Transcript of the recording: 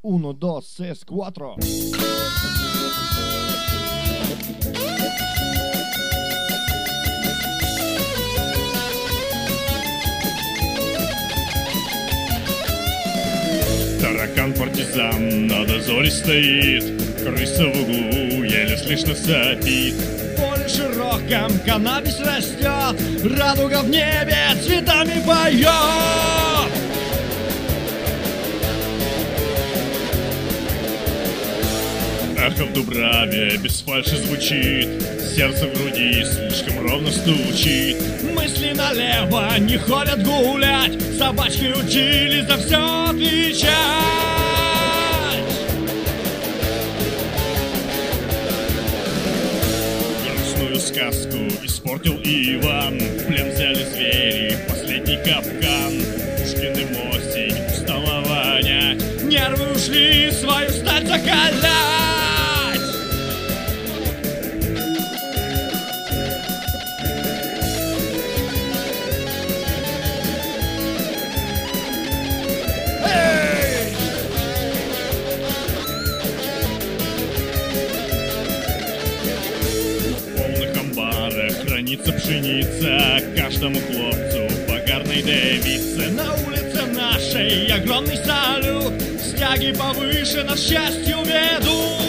Uno, dos, tres, cuatro. Таракан-партизан на дозоре стоит, крыса в углу еле слышно сопит. В поле широком каннабис растет, радуга в небе цветами поет. Эхо в дубраве без фальши звучит, сердце в груди слишком ровно стучит. Мысли налево не ходят гулять, собачки учили за все отвечать. Грустную сказку испортил Иван, в плен взяли звери, последний капкан. Пушкин осень устала вонять, Нервы ушли свою сталь закалять. Хранится пшеница каждому хлопцу по гарной девице. На улице нашей огромный салют, стяги повыше нас счастью ведут.